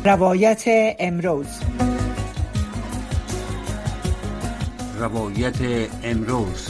روایت امروز. روایت امروز.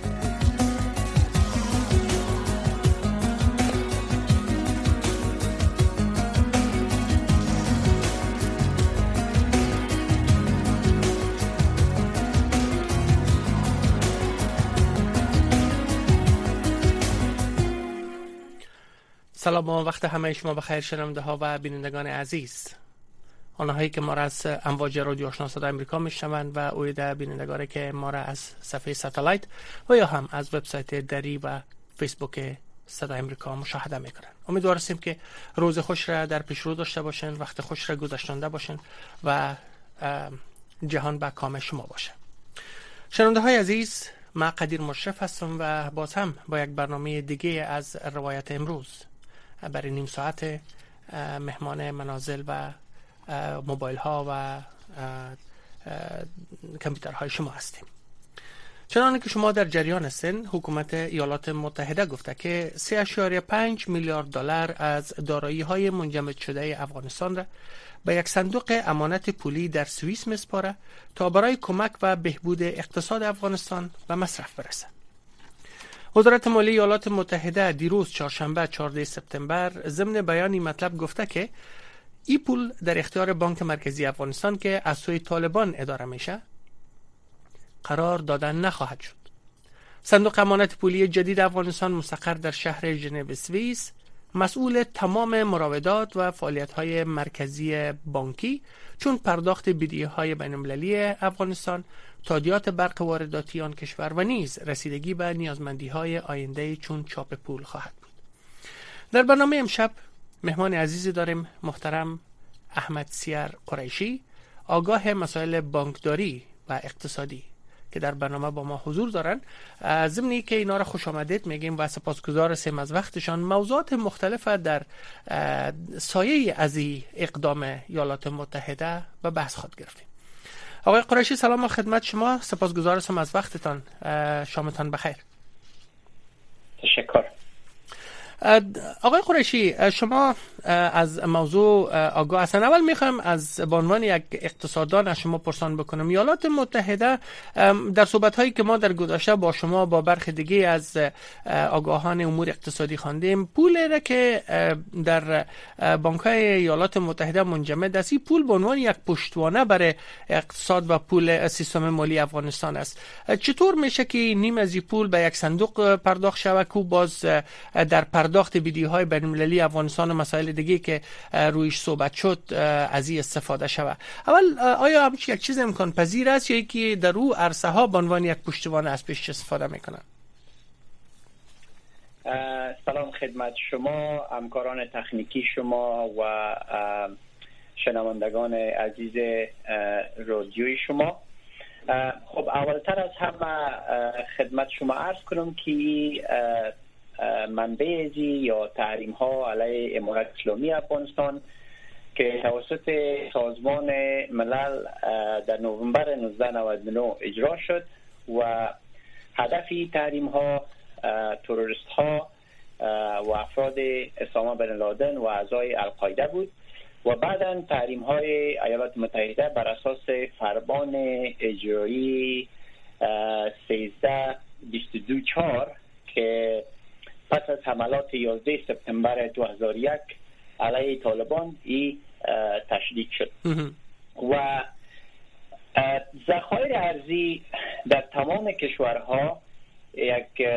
سلام و وقت همه شما بخیر شنونده ها و بینندگان عزیز. آنهایی که ما را از امواج رادیو آشنا صدای آمریکا میشنوند و اویده بینندگانی که ما را از صفحه ساتلایت و یا هم از وبسایت دری و فیسبوک صدای آمریکا مشاهده میکنند. امیدوار هستیم که روز خوش را در پیش رو داشته باشین، وقت خوش را گذرانده باشین و جهان به کام شما باشه. شنونده های عزیز، من قدیر مشرف هستم و باز هم با یک برنامه دیگه از روایت امروز برای نیم ساعت مهمان منازل و موبایل ها و کامپیوترهای شما هستیم. چنانکه که شما در جریان هستین، حکومت ایالات متحده گفته که 3.5 میلیارد دلار از دارایی های منجمد شده افغانستان را به یک صندوق امانت پولی در سوئیس میسپاره تا برای کمک و بهبود اقتصاد افغانستان به مصرف برسه. وزارت مالی ایالات متحده دیروز چهارشنبه 14 سپتامبر ضمن بیانی مطلب گفته که این پول در اختیار بانک مرکزی افغانستان که از سوی طالبان اداره میشه قرار دادن نخواهد شد. صندوق امانت پولی جدید افغانستان مستقر در شهر ژنو سوئیس مسئول تمام مراودات و فعالیت‌های مرکزی بانکی چون پرداخت بدهی‌های بین‌المللی افغانستان، تادیات برق وارداتی آن کشور و نیز رسیدگی به نیازمندی‌های آینده چون چاپ پول خواهد بود. در برنامه امشب مهمان عزیزی داریم، محترم احمد سیر قریشی، آگاه مسائل بانکداری و اقتصادی که در برنامه با ما حضور دارن. ضمن که اینا را خوش آمدید میگیم و سپاسگزار هستیم از وقتشان. موضوعات مختلف در سایه از اقدام ایالات متحده و بحث خود گرفتیم. آقای قریشی سلام و خدمت شما، سپاسگزار هستم از وقتتان. شامتان بخیر. تشکر. آقای قریشی، شما از موضوع آگاه هستن. اول میخوام از به عنوان یک اقتصاددان از شما پرسان بکنم. ایالات متحده در صحبت‌هایی که ما در گذشته با شما با برخی دیگه از آگاهان امور اقتصادی خواندیم، پولی را که در بانک‌های ایالات متحده منجمد است، این پول به عنوان یک پشتوانه برای اقتصاد و پول سیستم مالی افغانستان است. چطور میشه که نیم از این پول به یک صندوق پرداخت شود که باز در پرداخت بدهی‌های بین‌المللی افغانستان و مسائل دیگه که رویش صحبت شد از این استفاده شود؟ اول آیا همچین یک چیز امکان پذیر است یا که در او عرصه ها به عنوان یک پشتوانه از پیش استفاده میکنن؟ سلام خدمت شما، همکاران تکنیکی شما و شنوندگان عزیز رادیوی شما. خب اولتر از همه خدمت شما عرض کنم که منبع ازی یا تحریم ها علیه امارت اسلامی افغانستان که توسط سازمان ملل در نوامبر 1999 اجرا شد و هدفی تحریم ها تروریست ها و افراد اسامه بن لادن و اعضای القاعده بود و بعداً تحریم های ایالات متحده بر اساس فرمان اجرایی 13/22/4 که پس از حملات 11 سپتامبر 2001 علیه طالبان تشدید شد و ذخایر ارزی در تمام کشورها یک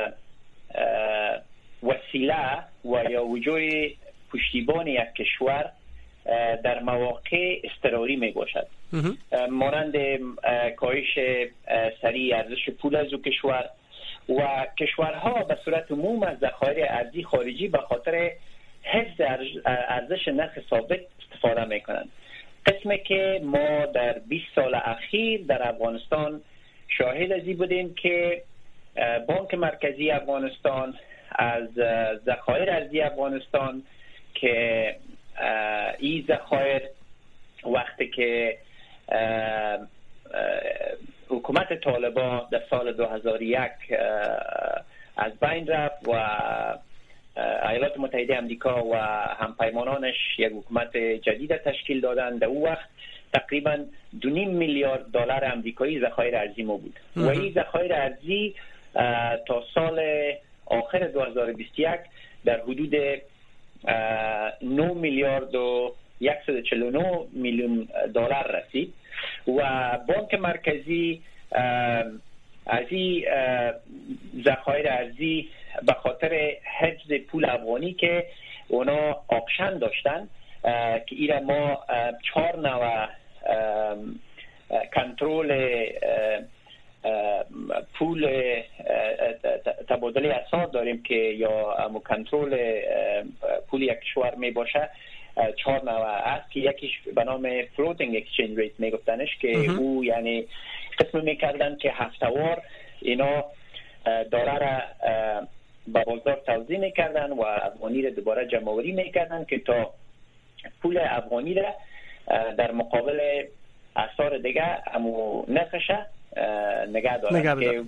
وسیله و یا وجود پشتیبان یک کشور در مواقع اضطراری می باشد، مانند کاهش سریع ارزش پول از او کشور و کشورها به صورت عموم از ذخایر ارزی خارجی به خاطر حفظ ارزش نرخ ثابت استفاده میکنند. قسمی که ما در 20 سال اخیر در افغانستان شاهد ازی بودیم که بانک مرکزی افغانستان از ذخایر ارزی افغانستان که این ذخایر وقتی که حکومت طالبان در سال 2001 از بین رفت و ایالات متحده آمریکا و همپیمانانش یک حکومت جدید تشکیل دادند. در اون وقت تقریبا 2.5 میلیارد دلار آمریکایی ذخایر ارزی ما بود و این ذخایر ارزی تا سال آخر 2021 در حدود 9 میلیارد و 149 میلیون دلار رسید و بانک مرکزی از این ذخایر ارزی به خاطر حفظ پول افغانی که اونا آکشن داشتن که ایره ما 4 نوع کنترل پول تبادله اسعار داریم که یا کنترل پول یک کشور می باشه 4 نوع است که یکیش به نام فلوتینگ اکسچنج ریت می گفتنش که او یعنی قسم می کردن که هفتهوار اینا دلار را به بازار توزیع می کردن و افغانی را دوباره جمع آوری می کردن که تا پول افغانی را در مقابل اسعار دیگه امو نرخش نگه دارن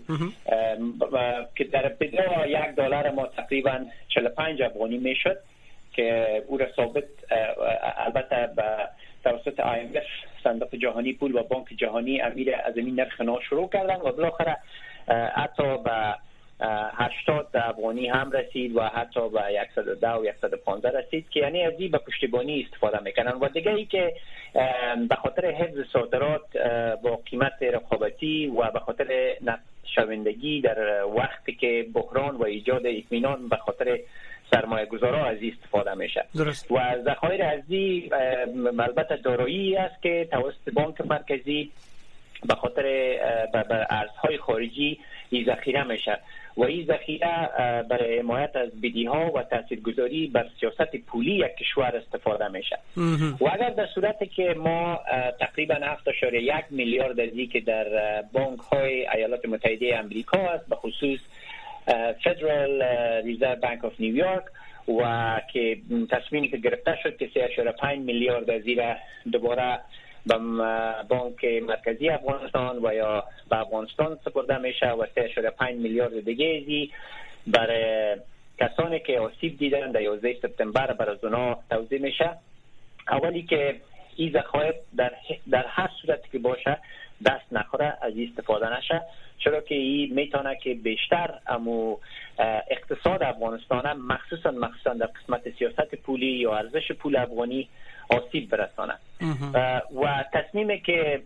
که در ابتدا $1 ما تقریبا 45 افغانی می شد که او را ثابت البته به توسط IMF صندوق جهانی پول و بانک جهانی امیر از این نرخ نو شروع کردن و بالاخره حتی به 80 افغانی هم رسید و حتی به 110 و 115 رسید که یعنی از این به پشتیبانی استفاده میکنن و دیگه ای که به خاطر حفظ صادرات با قیمت رقابتی و به خاطر شوندگی در وقتی که بحران و ایجاد اطمینان به خاطر سرمایه گذارا از استفاده میشه درست. و ذخایر ارزی البته دارایی است که توسط بانک مرکزی به خاطر ارزهای خارجی این ذخیره میشه و این ذخیره برای حمایت از بدهی‌ها و تاثیرگذاری بر سیاست پولی یک کشور استفاده میشه و اگر در صورتی که ما تقریبا 7.1 میلیارد ازی که در بانک های ایالات متحده آمریکا است به خصوص فدرال ریزرو بانک آف نیویورک و که تصمیمی که گرفته شد که 3.5 میلیارد ازی را دوباره به بانک مرکزی افغانستان و یا به افغانستان سپرده میشه و 3.5 میلیارد دیگه ازی برای کسانی که آسیب دیدن در 11 سپتامبر بر از اونا توزیع میشه. اولی که این ذخایر در هر صورتی که باشه دست نخوره از استفاده نشه چرا که این میتونه که بیشتر امو اقتصاد افغانستان مخصوصا در قسمت سیاست پولی یا ارزش پول افغانی آسیب برسانه و تصمیمی که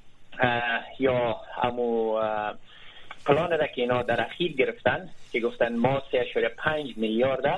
یا امو پلان را که اینا در اخیر گرفتن که گفتن ما 3.5 میلیارد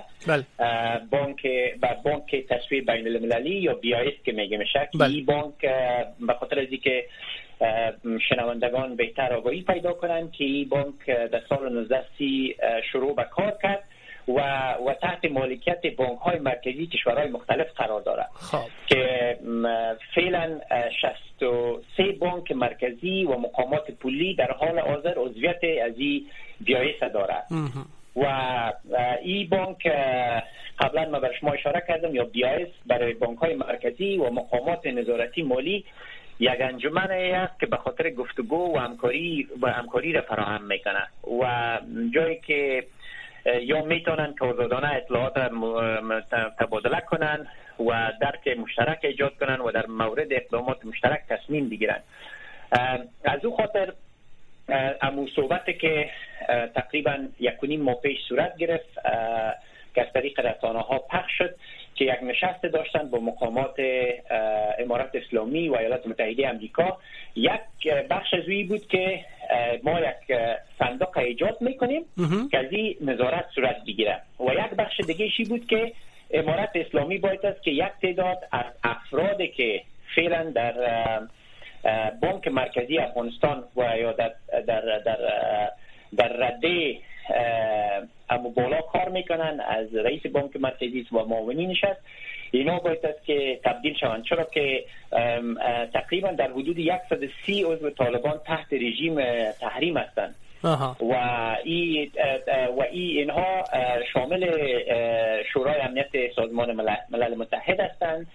بانک تسویه بین المللی یا BIS که میگه میشه که این بانک به خاطر از اینکه شنوندگان بهتر آگاهی پیدا کنن که این بانک در سال 1930 شروع به کار کرد و تحت مالکیت بانک های مرکزی کشورهای مختلف قرار دارد که فعلا 63 بانک مرکزی و مقامات پولی در حال حاضر عضویت از این BIS دارد و این بانک قبلا من بر شما اشاره کردم یا BIS برای بانک های مرکزی و مقامات نظارتی مالی یک انجمن است که به خاطر گفتگو و همکاری را فراهم میکنه و جایی که یا میتونن که آزادانه اطلاعات تبادله کنن و درک مشترک ایجاد کنن و در مورد اقدامات مشترک تصمیم بگیرن. از او خاطر امو صحبت که تقریبا 1.5 ماه پیش صورت گرفت که از طریق رسانه ها پخش شد که یک نشست داشتن با مقامات امارات اسلامی و ایالات متحده آمریکا. یک بخش از اوی بود که ما یک صندوق ایجاد میکنیم که از این نظارت صورت بگیره و یک بخش دیگه شی بود که امارات اسلامی باید است که یک تعداد از افرادی که فعلا در بانک مرکزی افغانستان و یا در رده اما بالا کار میکنن از رئیس بانک مرکزی و معاونینش است اینا باید است که تبدیل شوند چرا که تقریبا در حدود 130 عضو طالبان تحت رژیم تحریم هستند و اینها شامل شورای امنیت سازمان ملل متحد هستند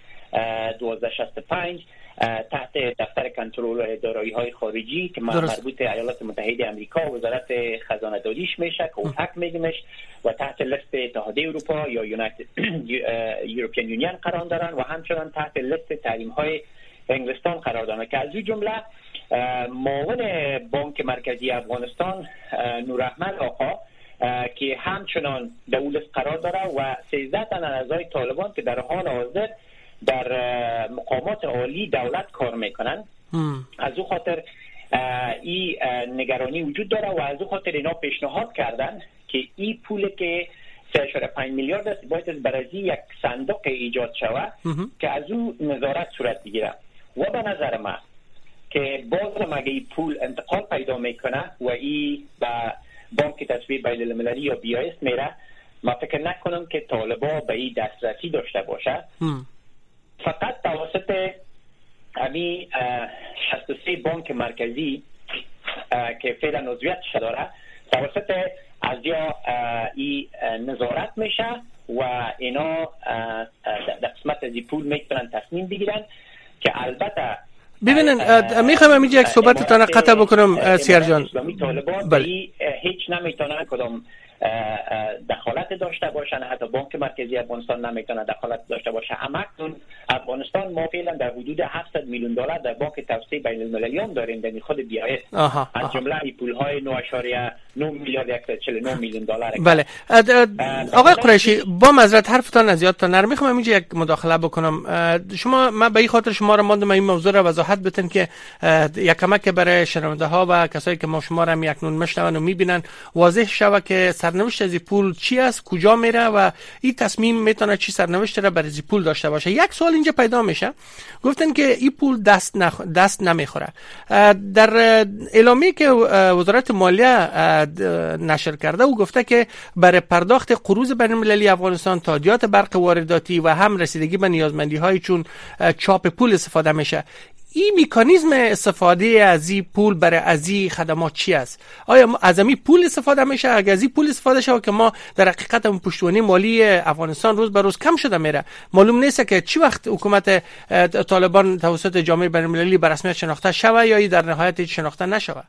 1265 تحت دفتر کنترل دارایی‌های خارجی که مربوط به ایالات متحده آمریکا و وزارت خزانه داریش میشه که اوپک میگیمش و تحت لیست اتحادیه اروپا یا یوروپیان یونین قرار دارن و همچنان تحت لیست تحریم‌های انگلستان قرار دارن که از این جمله معاون بانک مرکزی افغانستان نوراحمد آقا که همچنان در اون لیست قرار داره و 13 تن از اعضای طالبان که در حال حاضر در مقامات عالی دولت کار میکنن. از او خاطر این نگرانی وجود داره و از او خاطر اینا پیشنهاد کردن که این پول که 3.5 میلیارد است باید برای یک صندوق ایجاد شود که از او نظارت صورت بگیره و به نظر من که باز مگه این پول انتقال پیدا میکنه و این به بانک تصویر بین المللی یا BIS میره، ما فکر نکنم که طالبا به این دسترسی داشته باشه. فقط توسط امی 63 بانک مرکزی که فعلا عضویت داره توسط از یا این نظارت میشه و اینا در قسمت از این پول میتونن تصمیم بگیرن که البته ببینن میخوام اینجا یک صحبتتان قطع بکنم سیار جان. طالبان هیچ نمیتونن کدام دخالت داشته باشن، حتی بانک مرکزی افغانستان نمیتونه دخالت داشته باشه. همکنون افغانستان ما فعلا در حدود 700 میلیون دلار در بانک توسعه بین المللی هم داریم در خود BIS از جمله این پول‌های 9.9 میلیارد 149 میلیون دلار. بله آقای قریشی با معذرت حرفتان از یادتان نره، میخوام اینجا یک مداخله بکنم. شما من به این خاطر شما را ماندم این موضوع را وضاحت بدین که یک کمک برای شنونده ها و کسایی که ما شما را یکنون میشنون و میبینن واضح شود که سرنوشت از این پول چی است، کجا میره و این تصمیم میتونه چی سرنوشت را برای این پول داشته باشه. یک سوال اینجا پیدا میشه، گفتن که این پول دست نمیخوره. در اعلامیه که وزارت مالیه نشر کرده و گفته که برای پرداخت قروض بین المللی افغانستان تادیات برق وارداتی و هم رسیدگی به نیازمندی های چون چاپ پول استفاده میشه. این مکانیزم استفاده از این پول برای از این خدمات چی است؟ آیا از این پول استفاده میشه؟ اگر از این پول استفاده شه که ما در حقیقت پشتوانه مالی افغانستان روز به روز کم شده میره، معلوم نیست که چی وقت حکومت طالبان توسط جامعه بین المللی به رسمیت شناخته شوه یا در نهایت شناخته نشوه.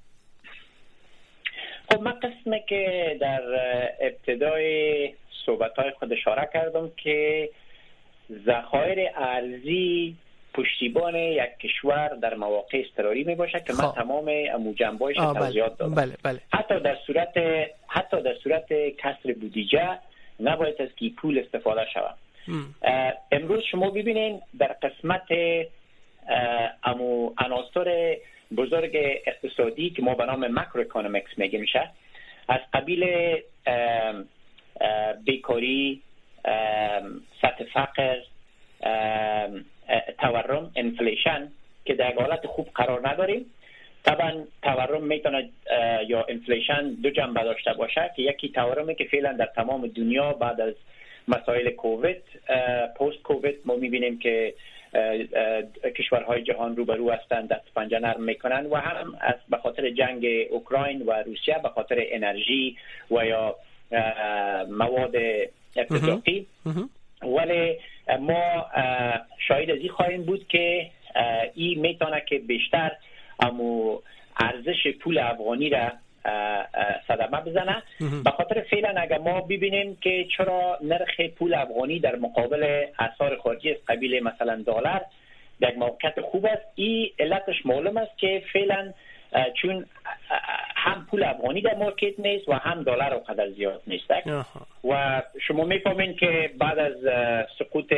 خب من قسمی که در ابتدای صحبت‌های خود اشاره کردم که ذخایر ارزی پشتیبان یک کشور در مواقع اضطراری می باشه که من تمام جنبه‌هاش توضیحات دادم. بله. حتی در صورت کسر بودجه نباید از کی پول استفاده شود. امروز شما ببینین در قسمت عناصر بزرگ اقتصادی که ما به نام ماکرو اکونومیکس میگیم میشه، از قبیل بیکاری، سطح فقر، تورم، انفلیشن که در حالت خوب قرار نداریم. طبعا تورم میتونه یا انفلیشن دو جنبه داشته باشه که یکی تورمی که فعلا در تمام دنیا بعد از مسائل کووید پست کووید ما میبینیم که کشورهای جهان روبرو هستند، دست پنجه نرم میکنن و هم از به خاطر جنگ اوکراین و روسیه به خاطر انرژی و یا مواد ابتزاقی. ولی ما شاید از این خواهیم بود که این میتونه که بیشتر ارزش پول افغانی را صدمه بزنه. به خاطر فعلا اگر ما ببینیم که چرا نرخ پول افغانی در مقابل اسعار خارجی از قبیل مثلا دلار در موقعیت خوب است، این علتش معلوم است که فعلا چون هم پول افغانی در مارکت نیست و هم دلار اونقدر زیاد نیست و شما میفهمین که بعد از سقوط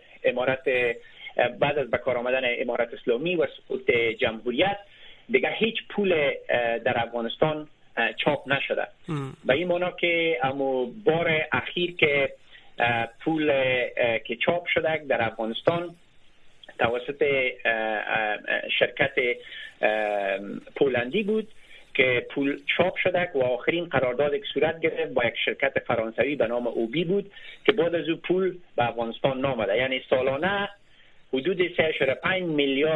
بعد از بکار آمدن امارت اسلامی و سقوط جمهوریت دیگه هیچ پول در افغانستان چاپ نشده. به این معنا که اما بار اخیر که پول که چاپ شده در افغانستان توسط شرکت پولندی بود که پول چاپ شده و آخرین قرارداد که صورت گرفت با یک شرکت فرانسوی به نام اوبی بود که بعد از او پول به افغانستان نامده. یعنی سالانه حدود 3.5 میلیارد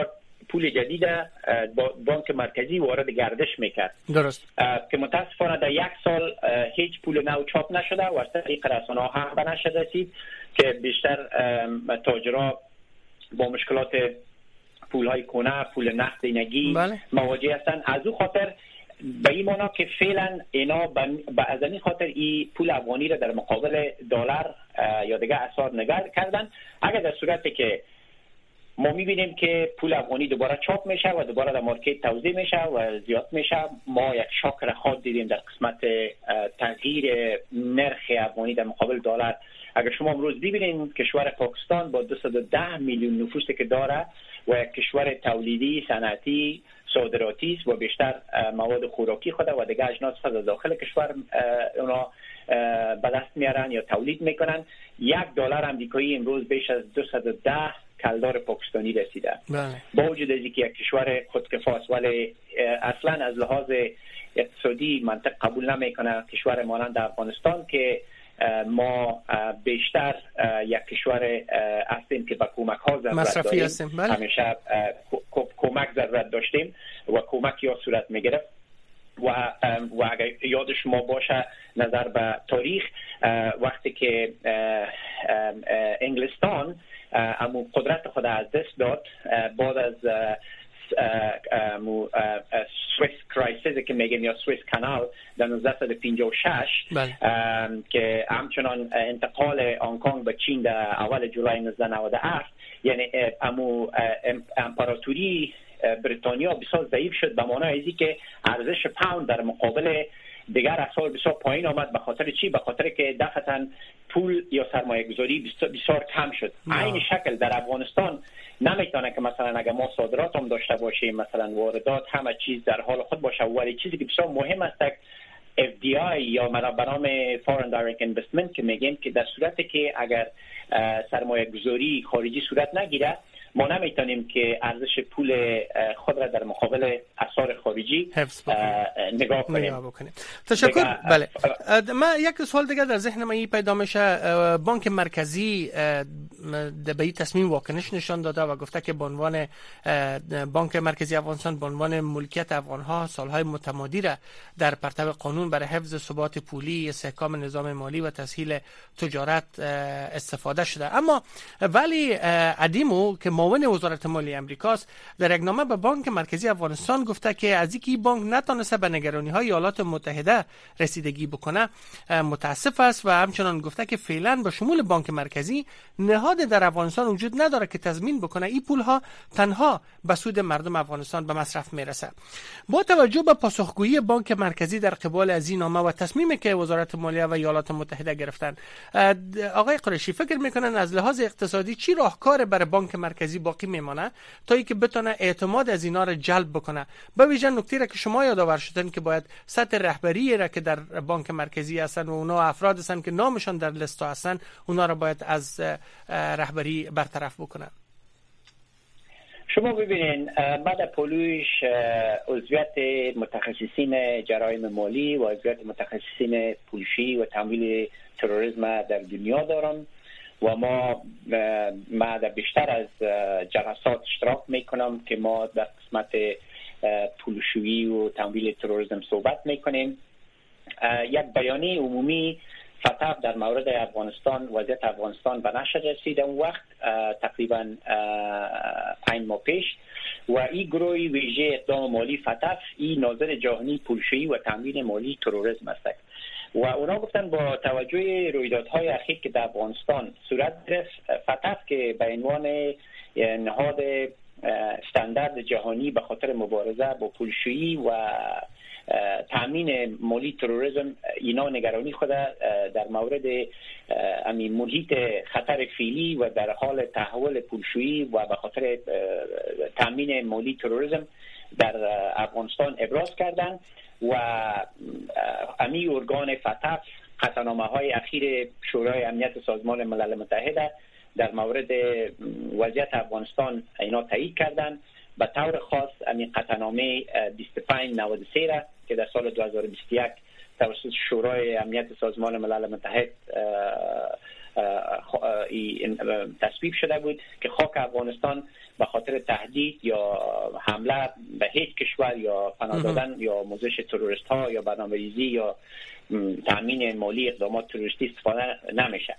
پول جدید بانک مرکزی وارد گردش میکرد. درست. که متاسفانه در 1 سال هیچ پول نو چاپ نشده و از طریق رسانه ها هم به نشر رسید که بیشتر تاجرها با مشکلات پول های کهنه، پول نقد نگی مواجه هستند. از او خاطر به این معنا که فعلا اینا از این خاطر این پول افغانی را در مقابل دلار یا دیگه اسعار نگاه کردن. اگر در صورتی که ما میبینیم که پول افغانی دوباره چاپ میشه و دوباره در مارکت توزیع میشه و زیاد میشه، ما یک شاک را خود دیدیم در قسمت تغییر نرخ افغانی در مقابل دلار. اگر شما امروز ببینید کشور پاکستان با 210 میلیون نفوسی که داره و یک کشور تولیدی، صنعتی، صادراتی است و بیشتر مواد خوراکی خود و دیگه اجناس خود از داخل کشور اونا به دست میارن یا تولید میکنن. $1 آمریکایی امروز بیش از 210 کلدار پاکستانی رسیده. با وجود از اینکه یک کشور خودکفاست ولی اصلا از لحاظ اقتصادی منطق قبول نمیکنه کشور مانند افغانستان که ما بیشتر یک کشور هستیم که با کمک ها ضرورت داریم. همیشه کمک ضرورت داشتیم و کمک یا صورت میگرفت و اگر یاد شما باشه نظر به تاریخ وقتی که انگلستان امو قدرت خود از دست داد بعد از سوئیس کرایسیس که میگیم یا سوئیس کانال در 1956 که همچنان انتقال هنگ کنگ به چین در اول جولای 1997 یعنی امو امپراتوری بریتانیا بسیار ضعیف شد به معنای ازی که ارزش پوند در مقابل دیگر اسعار بسیار پایین آمد. به خاطر چی؟ به خاطر که دفعتاً پول یا سرمایه گذاری بسیار کم شد. این شکل در افغانستان نمیتونه که مثلا اگر ما صادرات هم داشته باشیم مثلا واردات همه چیز در حال خود باشه ولی چیزی که بسیار مهم است FDI یا به نام Foreign Direct Investment که میگیم که در صورتی که اگر سرمایه گذاری خارجی صورت نگیره ما نمیتونیم که ارزش پول خود را در مقابل اسعار خارجی نگاه کنیم. تشکر. بله من یک سوال دیگه در ذهن من پیدا میشه. بانک مرکزی به این تصمیم واکنش نشان داده و گفته که به عنوان بانک مرکزی افغانستان به عنوان ملکیت افغانها سالهای متمادی را در پرتو قانون برای حفظ ثبات پولی، استحکام نظام مالی و تسهیل تجارت استفاده شده. اما ولی ادیمو که معاون وزارت مالی امریکاست در یک نامه به بانک مرکزی افغانستان گفته که از اینکه این بانک نتونسته به نگرانی‌های ایالات متحده رسیدگی بکنه متاسف است و همچنان گفته که فعلا به شمول بانک مرکزی نهاد در افغانستان وجود نداره که تضمین بکنه این پول‌ها تنها به سود مردم افغانستان به مصرف میرسه. با توجه به پاسخگویی بانک مرکزی در قبال از این نامه و تصمیمی که وزارت مالیه و ایالات متحده گرفتن، آقای قریشی فکر میکنن از لحاظ اقتصادی چی راهکار برای بانک مرکزی باقی میمانه تا اینکه بتونه اعتماد از اینا رو جلب بکنه؟ به ویژه نکته را که شما یادآور شدن که باید سطح رهبری را که در بانک مرکزی هستن و اونا افراد هستن که نامشان در لیست هستن اونا را باید از رهبری برطرف بکنن. شما ببینین بعد پولوش عضویت متخصصین جرایم مالی و عضویت متخصصین پولشویی و تمویل تروریسم در دنیا دارم و ما در بیشتر از جلسات اشتراک میکنم که ما در قسمت پولشویی و تمویل تروریسم صحبت میکنیم. یک بیانیه عمومی فتح در مورد افغانستان وضعیت افغانستان به نشر رسید اون وقت تقریبا 5 ماه پیش و این گروه ویژه اقدام مالی فتح این ناظر جهانی پولشویی و تمویل مالی تروریسم است و اونا گفتن با توجه رویدادهای اخیر که در افغانستان صورت گرفت فتح که به عنوان نهاد استاندارد جهانی به خاطر مبارزه با پولشویی و تامین مالی تروریسم اینا نگرانی خود در مورد محیط خطر فعلی و در حال تحول پولشویی و به خاطر تامین مالی تروریسم در افغانستان ابراز کردند و امی ارگان فتح قطعنامه‌های اخیر شورای امنیت سازمان ملل متحد در مورد وضعیت افغانستان اینا تایید کردند. به طور خاص این قطعنامه 2593 را که در سال 2021 توسط شورای امنیت سازمان ملل متحد تصویب شده بود که خاک افغانستان به خاطر تهدید یا حمله به هیچ کشور یا پناه دادن یا موزش تروریست ها یا برنامه‌ریزی یا تامین مالی اقدامات تروریستی استفاده نمیشه.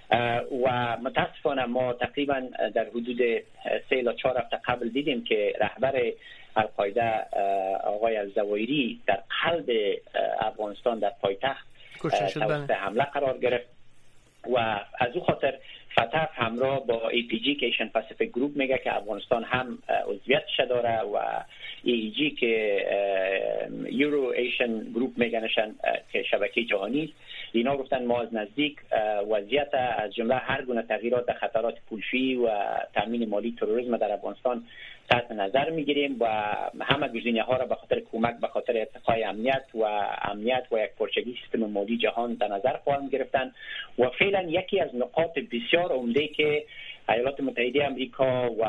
و متاسفانه ما تقریبا در حدود 3 الی 4 هفته قبل دیدیم که رهبر القاعده آقای الزوایری در قلب افغانستان در پایتخت توسط حمله قرار گرفت و از او خاطر فتح همراه با APG که ایشن پاسیفیک گروپ میگه که افغانستان هم عضویتش داره و EEG که یورو ایشن گروپ میگنشن که شبکه جهانی است، اینا گفتن ما از نزدیک وضعیت از جمله هر گونه تغییرات در خطرات پولشویی و تامین مالی تروریسم در افغانستان تحت نظر میگیریم و همه گزینه‌ها را به خاطر کمک به خاطر ارتقای امنیت و یک پرچگی سیستم مالی جهان در نظر خواهیم گرفتن و فعلا یکی از نقاط بسیار عمده که ایالات متحده آمریکا و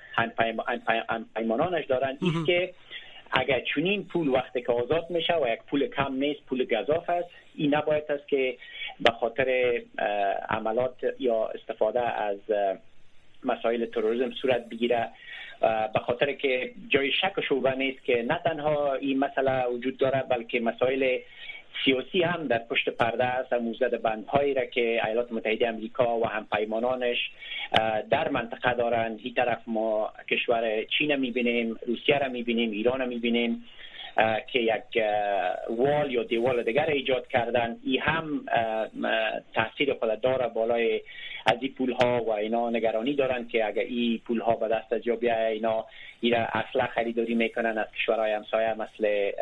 همپیمانانش دارند است که اگر چنین پول وقتی که آزاد میشه و یک پول کم نیست، پول گزاف است، این نباید است که به خاطر عملات یا استفاده از مسائل تروریسم صورت بگیره، به خاطر که جای شک و شبهه نیست که نه تنها این مسئله وجود داره بلکه مسائل سیاسی هم در پشت پرده است. موزد بندهایی را که ایالات متحده آمریکا و همپیمانانش در منطقه دارند، این طرف ما کشور چین میبینیم، روسیه را میبینیم، ایران را میبینیم که یک وال یا دیوال دیگر ایجاد کردن. این هم تاثیر خود داره بالای از این پول ها و اینا نگرانی دارن که اگر این پول ها به دست از جا بیاید اینا اصلا خریداری میکنن از کشورهای همسایه مثل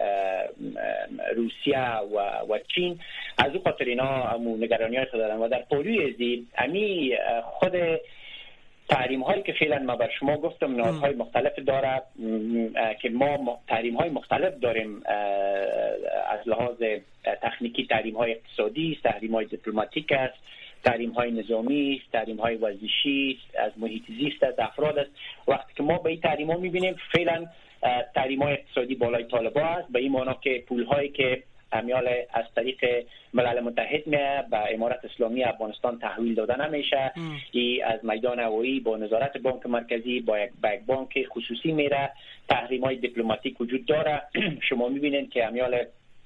روسیه و چین. از اون خاطر اینا نگرانی های دارن و در پولیوی زیر امی خود تحریم هایی که فعلا ما بر شما گفتم نهادهای مختلف داره که ما تحریم های مختلف داریم، از لحاظ تکنیکی تحریم های اقتصادی است، تحریم های دیپلماتیک است، تحریم های نظامی است، تحریم های ورزشی است، از محیط زیست است، افراد است. وقتی که ما به این تحریم ها میبینیم فعلا تحریم های اقتصادی بالای طالبان است، به این معنی که پول هایی که امیال از طریق ملل متحد به امارت اسلامی افغانستان تحویل داده نمیشه، ای از میدان هوایی با نظارت بانک مرکزی با یک بانک خصوصی میره. تحریم های دیپلماتیک وجود داره. شما میبینید که امیال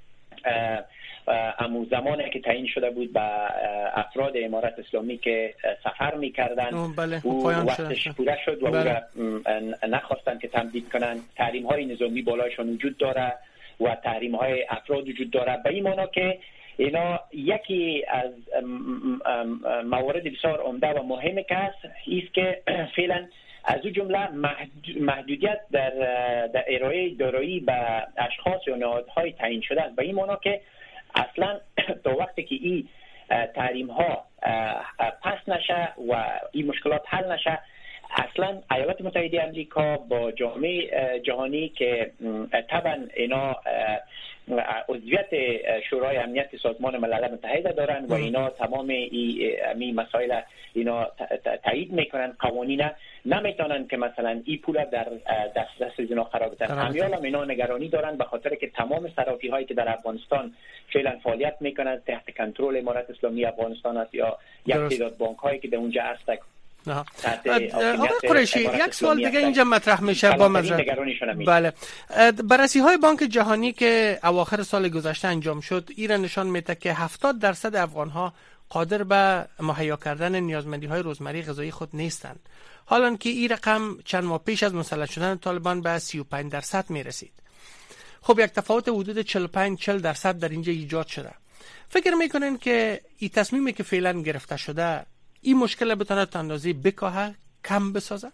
امو زمانی که تعیین شده بود به افراد امارت اسلامی که سفر میکردن او وقتش پوره شد و او را نخواستن که تمدید کنن. تحریم های نظامی بالایشان وجود داره و تحریم های افراد وجود داره، به این معنی که اینا یکی از موارد بسیار عمده و مهمی که هست است که فعلا از او جمله محدودیت در ارائه دارایی به اشخاص یا نهادهای تعیین شده است. به این معنی که اصلا تا وقتی که این تحریم ها پس نشه و این مشکلات حل نشه، اصلا ایالات متحده آمریکا با جامعه جهانی که طبعا اینا عضویت شورای امنیت سازمان ملل متحد دارن و اینا تمام این مسائل اینا تایید میکنن، قوانین نمیتونن که مثلا این پول در دست اینا قرار بدن. همیال هم اینا نگرانی دارن به خاطر که تمام صرافی هایی که در افغانستان فعلا فعالیت میکنن تحت کنترل امارت اسلامی افغانستان است یا یک تعداد بانک هایی که در اونجا هست. آقای قریشی، یک سوال دیگه اینجا مطرح میشه با مزرعه. بله، بررسی های بانک جهانی که اواخر سال گذشته انجام شد ایران نشان میده که 70% افغان ها قادر به مهیا کردن نیازمندی های روزمره غذایی خود نیستند، حالان که این رقم چند ماه پیش از مسلط شدن طالبان به 35% میرسید. خب یک تفاوت حدود 45-40% در اینجا ایجاد شده. فکر میکنین که این تصمیمی که فعلا گرفته شده این مشکل بتونه تا اندازه بکاهه کم بسازه؟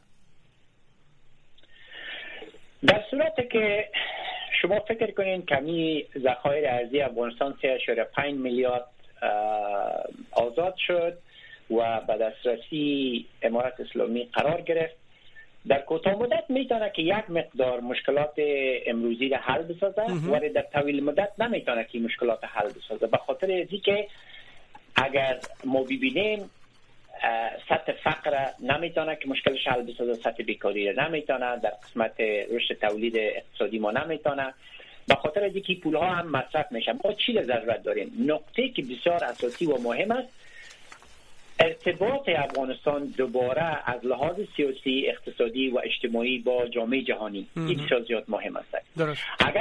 در صورت که شما فکر کنین کمی ذخایر ارزی افغانستان 3.5 میلیارد آزاد شد و به دسترسی امارت اسلامی قرار گرفت، در کوتاه مدت میتونه که یک مقدار مشکلات امروزی را حل بسازه ولی در طویل مدت نمیتونه که مشکلات حل بسازه، به خاطر اینکه اگر ما ببینیم سطح فقر نمیتونه که مشکلش حل بسازه، سطح بیکاری را نمیتونه، در قسمت رشد تولید اقتصادی ما نمیتونه، به خاطر از اینکه پول ها هم مصرف میشه. ما چی ضرورت داریم؟ نقطه که بسیار اساسی و مهم است ارتباط افغانستان دوباره از لحاظ سیاسی، اقتصادی و اجتماعی با جامعه جهانی این بسیار زیاد مهم است. اگر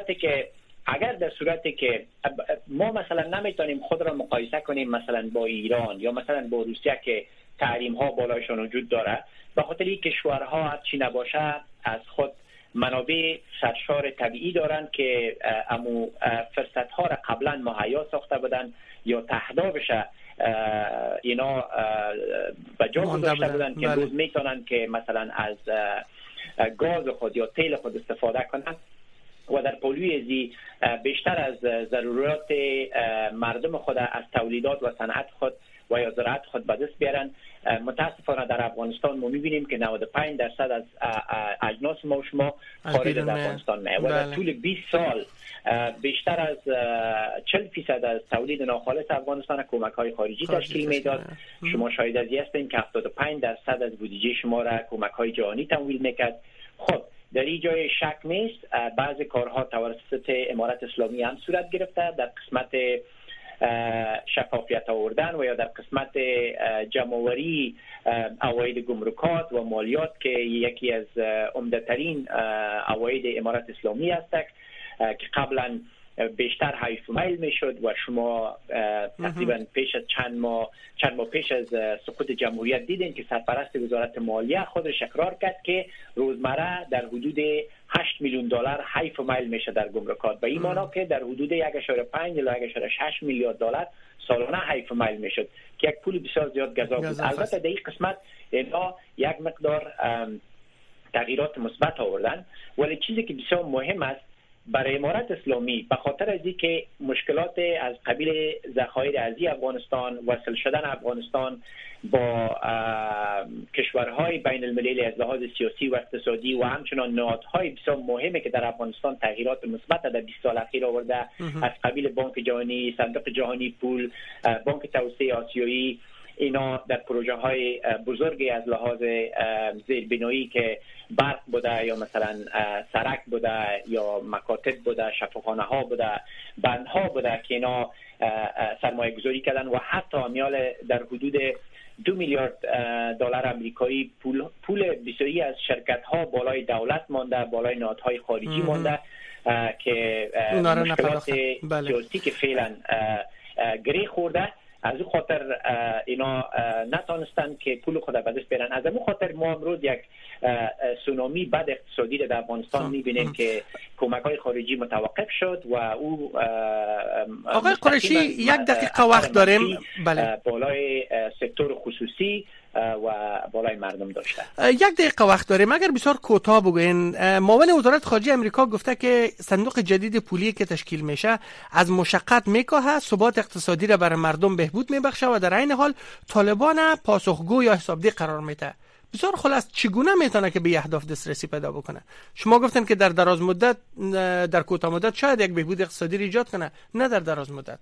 در صورتی که ما مثلا نمیتونیم خود را مقایسه کنیم مثلا با ایران یا مثلا با روسیه که تحریم ها بالایشان وجود داره، به خاطر این کشورها هر چی نباشه از خود منابع سرشار طبیعی دارند که امو فرصت ها را قبلا مهیا ساخته بودن یا تهدابش اینا به جا گذاشته بودن که روز میتونن که مثلا از گاز خود یا تیل خود استفاده کنند و در پلوی ازی بیشتر از ضرورت مردم خود از تولیدات و صنعت خود و یا زراعت خود به دست بیارن. متاسفانه در افغانستان ما میبینیم که 95% از اجناس ما و شما خارج از افغانستان میه و در طول 20 سال بیشتر از 40% از تولید ناخالص افغانستان کمک های خارجی تشکیل میداد. شما شاهد از این هستین که 75% از بودجه شما را کمک های جهانی تمویل میکرد. خب در این جای شک نیست بعضی کارها توسط امارت اسلامی هم صورت گرفته در قسمت شفافیت آوردن و یا در قسمت جمع‌آوری عواید گمرکات و مالیات که یکی از عمده‌ترین عواید امارت اسلامی است که قبلا بیشتر 7 میل میشد و شما تقریبا پیش از چند ماه پیش از سقوط جمهوریت دیدین که سرپرست وزارت مالیه خودش اقرار کرد که روزمره در حدود 8 میلیون دلار 7 میل میشه در گمرکات، به این معنی که در حدود 1.5 الی 1.6 میلیارد دلار سالانه 7 میل میشد که یک پول بسیار زیاد گزاف بود. البته در این قسمت اینا یک مقدار تغییرات مثبت آوردن، ولی چیزی که بسیار مهم است برای امارت اسلامی به خاطر از اینکه مشکلات از قبیل ذخایر ارزی افغانستان، وصل شدن افغانستان با کشورهای بین المللی از لحاظ سیاسی و اقتصادی و همچنان نهادهای بسیار مهمه که در افغانستان تغییرات مثبت در 20 سال اخیر آورده از قبیل بانک جهانی، صندوق جهانی پول، بانک توسعه آسیایی، اینا در پروژه های بزرگی از لحاظ زیربنایی که برق بوده یا مثلا سرک بوده یا مکاتب بوده، شفاخانه ها بوده، بندها بوده که اینا سرمایه گذاری کردن و حتی امیال در حدود 2 میلیارد دلار آمریکایی پول بسیاری از شرکت ها بالای دولت مانده، بالای نهادهای خارجی مانده که مشکلات سیاسی که فعلا گره خورده. از این خاطر اینا نتانستن که پول خود به دست بیارن. از این خاطر ما امروز یک سونامی بد اقتصادی در افغانستان میبینیم که کمک های خارجی متوقف شد و او آقای قریشی یک دقیقه وقت داریم. بله. بالای سکتور خصوصی و بالای مردم داشته. یک دقیقه وقت داریم. اگر بسیار کوتاه بگوین، معاون وزارت خارجه امریکا گفته که صندوق جدید پولی که تشکیل میشه از مشقت میکاهه، ثبات اقتصادی را برای مردم بهبود میبخشه و در عین حال طالبان پاسخگو یا حسابدهی قرار میده. بسیار خلاص چگونه میتونه که به اهداف دسترسی پیدا بکنه؟ شما گفتن که در دراز مدت، در کوتاه مدت شاید یک بهبود اقتصادی را ایجاد کنه، نه در دراز مدت.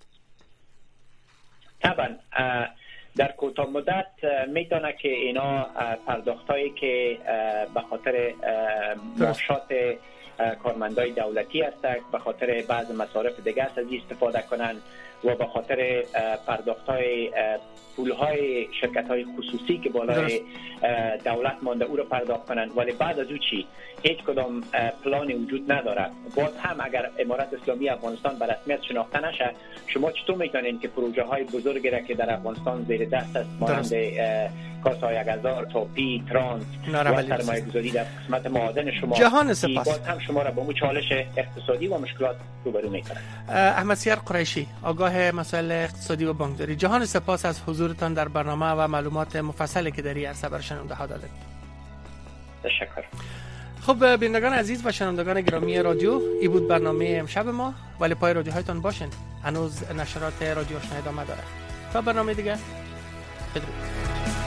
طبعا در کوتاه مدت میتونه که اینا پرداختایی که به خاطر معاشات کارمندای دولتی هست، به خاطر بعض مصارف دیگه است از استفاده کنن و به خاطر پرداختای پولهای شرکت‌های خصوصی که بالای دولت مانده او رو پرداخت کنن. ولی بعد از او چی؟ هیچ کدام پلانی وجود نداره. باز هم اگر امارت اسلامی افغانستان به رسمیت شناخته نشه، شما چطور میتونین که پروژه های بزرگی را که در افغانستان زیر دست است مانند کاسای اگزار، تاپی، ترانس و سرمایه گذاری در قسمت معادن شما، جهان سپاس، باز هم شما را با چالش اقتصادی و مشکلات روبرو میکنه. احمد سیار قریشی، آگاه مسائل اقتصادی و بانکداری، جهان سپاس از حضورتان در برنامه و معلومات مفصلی که در این عرصه بر شنونده ها دادید. تشکر. خب بینندگان عزیز و شنوندگان گرامی رادیو، این بود برنامه امشب ما، ولی پای رادیوهایتان باشین، هنوز نشرات رادیو آشنا ادامه داره. تا برنامه دیگه، بدرود.